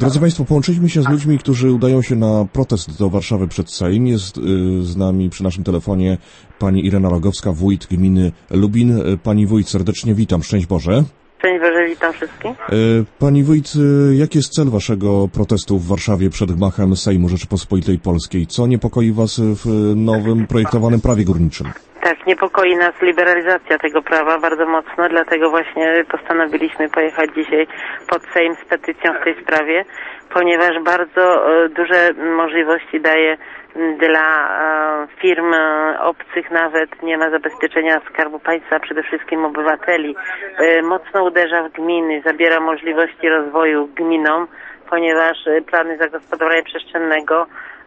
Drodzy Państwo, połączyliśmy się z ludźmi, którzy udają się na protest do Warszawy przed Sejm. Jest z nami przy naszym telefonie pani Irena Rogowska, wójt gminy Lubin. Pani wójt, serdecznie witam. Szczęść Boże. Szczęść Boże, witam wszystkich. Pani wójt, jaki jest cel waszego protestu w Warszawie przed gmachem Sejmu Rzeczypospolitej Polskiej? Co niepokoi was w nowym projektowanym prawie górniczym? Tak, niepokoi nas liberalizacja tego prawa bardzo mocno, dlatego właśnie postanowiliśmy pojechać dzisiaj pod Sejm z petycją w tej sprawie, ponieważ bardzo duże możliwości daje dla firm obcych, nawet nie ma zabezpieczenia Skarbu Państwa, przede wszystkim obywateli. Mocno uderza w gminy, zabiera możliwości rozwoju gminom, ponieważ plany zagospodarowania przestrzennego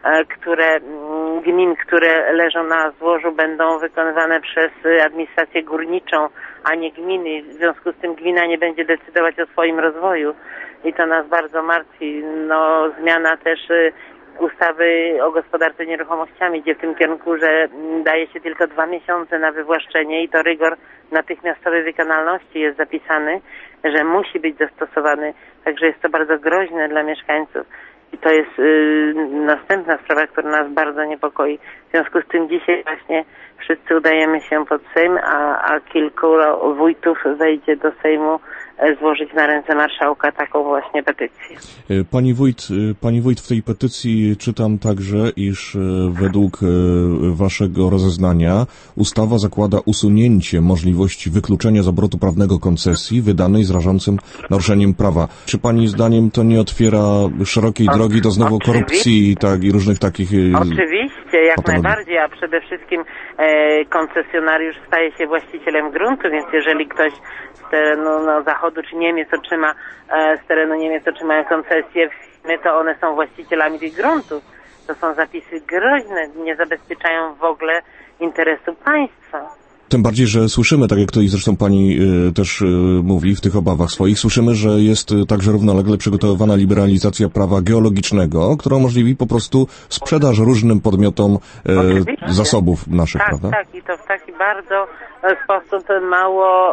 gmin, które leżą na złożu, będą wykonywane przez administrację górniczą, a nie gminy. W związku z tym gmina nie będzie decydować o swoim rozwoju i to nas bardzo martwi. Zmiana też ustawy o gospodarce nieruchomościami idzie w tym kierunku, że daje się tylko 2 miesiące na wywłaszczenie i to rygor natychmiastowej wykonalności jest zapisany, że musi być zastosowany. Także jest to bardzo groźne dla mieszkańców. I to jest następna sprawa, która nas bardzo niepokoi. W związku z tym dzisiaj właśnie wszyscy udajemy się pod Sejm, a kilku wójtów wejdzie do Sejmu złożyć na ręce marszałka taką właśnie petycję. Pani wójt, w tej petycji czytam także, iż według waszego rozeznania ustawa zakłada usunięcie możliwości wykluczenia z obrotu prawnego koncesji wydanej z rażącym naruszeniem prawa. Czy pani zdaniem to nie otwiera szerokiej drogi do znowu korupcji i różnych takich... Oczywiście, jak najbardziej, a przede wszystkim koncesjonariusz staje się właścicielem gruntu, więc jeżeli ktoś z terenu Zachodu czy Niemiec z terenu Niemiec otrzymają koncesje, to one są właścicielami tych gruntów. To są zapisy groźne, nie zabezpieczają w ogóle interesu państwa. Tym bardziej, że słyszymy, tak jak to i zresztą pani też mówi w tych obawach swoich, słyszymy, że jest także równolegle przygotowywana liberalizacja prawa geologicznego, która umożliwi po prostu sprzedaż różnym podmiotom zasobów naszych, prawda? Tak, i to w taki bardzo sposób mało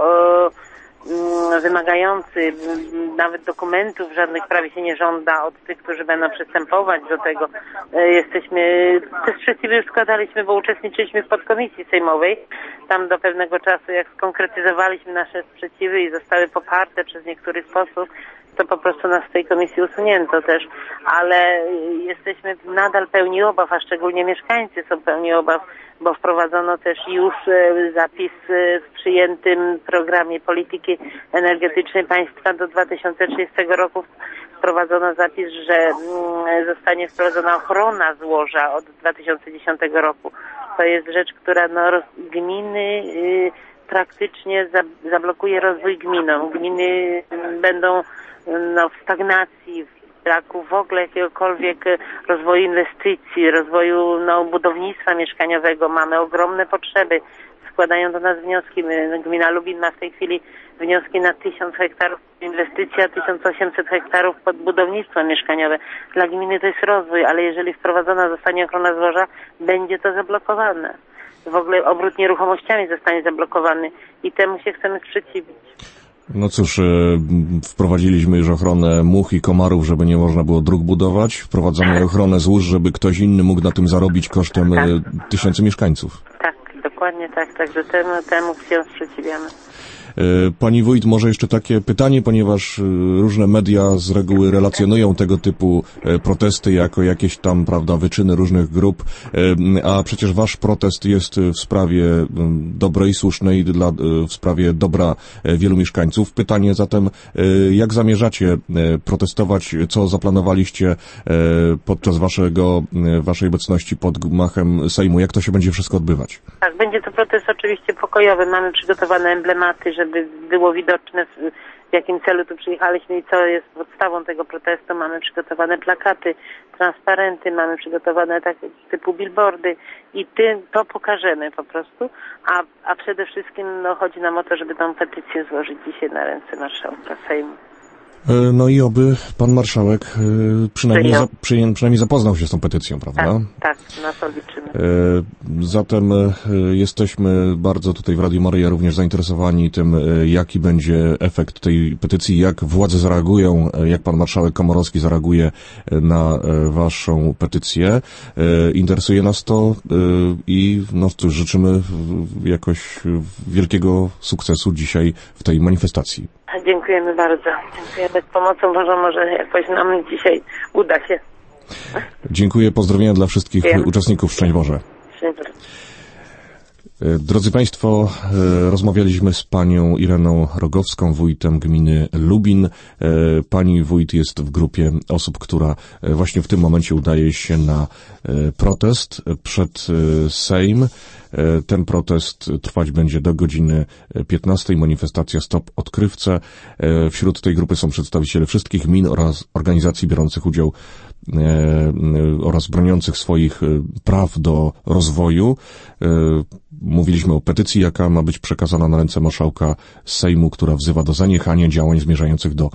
wymagający, nawet dokumentów żadnych prawie się nie żąda od tych, którzy będą przystępować do tego. Te sprzeciwy już składaliśmy, bo uczestniczyliśmy w podkomisji sejmowej. Tam do pewnego czasu, jak skonkretyzowaliśmy nasze sprzeciwy i zostały poparte przez niektórych posłów, to po prostu nas z tej komisji usunięto też, ale jesteśmy nadal pełni obaw, a szczególnie mieszkańcy są pełni obaw, bo wprowadzono też już zapis w przyjętym programie polityki energetycznej państwa do 2030 roku. Wprowadzono zapis, że zostanie wprowadzona ochrona złoża od 2010 roku. To jest rzecz, która gminy praktycznie zablokuje rozwój gminom. Gminy będą w stagnacji, w braku w ogóle jakiegokolwiek rozwoju inwestycji, rozwoju budownictwa mieszkaniowego. Mamy ogromne potrzeby. Składają do nas wnioski. Gmina Lubin ma w tej chwili wnioski na 1000 hektarów inwestycji, a 1800 hektarów pod budownictwo mieszkaniowe. Dla gminy to jest rozwój, ale jeżeli wprowadzona zostanie ochrona złoża, będzie to zablokowane. W ogóle obrót nieruchomościami zostanie zablokowany i temu się chcemy sprzeciwić. No cóż, wprowadziliśmy już ochronę much i komarów, żeby nie można było dróg budować. Wprowadzamy ochronę złóż, żeby ktoś inny mógł na tym zarobić kosztem tysięcy mieszkańców. Tak, dokładnie tak. Także temu się sprzeciwiamy. Pani wójt, może jeszcze takie pytanie, ponieważ różne media z reguły relacjonują tego typu protesty jako jakieś tam, prawda, wyczyny różnych grup, a przecież wasz protest jest w sprawie dobrej, słusznej, w sprawie dobra wielu mieszkańców. Pytanie zatem, jak zamierzacie protestować, co zaplanowaliście podczas waszej obecności pod gmachem Sejmu, jak to się będzie wszystko odbywać? Tak, będzie to protest oczywiście pokojowy. Mamy przygotowane emblematy, żeby było widoczne, w jakim celu tu przyjechaliśmy i co jest podstawą tego protestu. Mamy przygotowane plakaty, transparenty, mamy przygotowane takie typu billboardy i to pokażemy po prostu, a przede wszystkim chodzi nam o to, żeby tą petycję złożyć dzisiaj na ręce marszałka Sejmu. No i oby pan marszałek przynajmniej zapoznał się z tą petycją, prawda? Tak, na to liczymy. Zatem jesteśmy bardzo tutaj w Radiu Maryja również zainteresowani tym, jaki będzie efekt tej petycji, jak władze zareagują, jak pan marszałek Komorowski zareaguje na waszą petycję. Interesuje nas to i no cóż, życzymy jakoś wielkiego sukcesu dzisiaj w tej manifestacji. Dziękujemy bardzo. Dziękujemy. Z pomocą Bożą może jakoś nam dzisiaj uda się. Dziękuję. Pozdrowienia dla wszystkich uczestników. Szczęść Boże. Szczęść Boże. Drodzy Państwo, rozmawialiśmy z panią Ireną Rogowską, wójtem gminy Lubin. Pani wójt jest w grupie osób, która właśnie w tym momencie udaje się na protest przed Sejm. Ten protest trwać będzie do godziny 15. Manifestacja Stop Odkrywce. Wśród tej grupy są przedstawiciele wszystkich gmin oraz organizacji biorących udział oraz broniących swoich praw do rozwoju. Mówiliśmy o petycji, jaka ma być przekazana na ręce marszałka Sejmu, która wzywa do zaniechania działań zmierzających do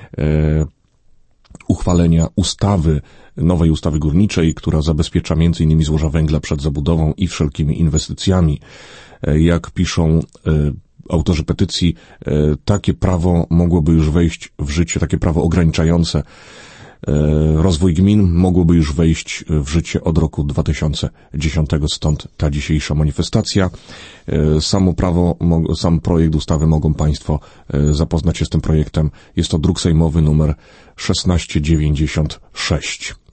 uchwalenia nowej ustawy górniczej, która zabezpiecza m.in. złoża węgla przed zabudową i wszelkimi inwestycjami. Jak piszą autorzy petycji, takie prawo mogłoby już wejść w życie, takie prawo ograniczające rozwój gmin mogłoby już wejść w życie od roku 2010, stąd ta dzisiejsza manifestacja. Sam projekt ustawy mogą Państwo zapoznać się z tym projektem. Jest to druk sejmowy numer 1696.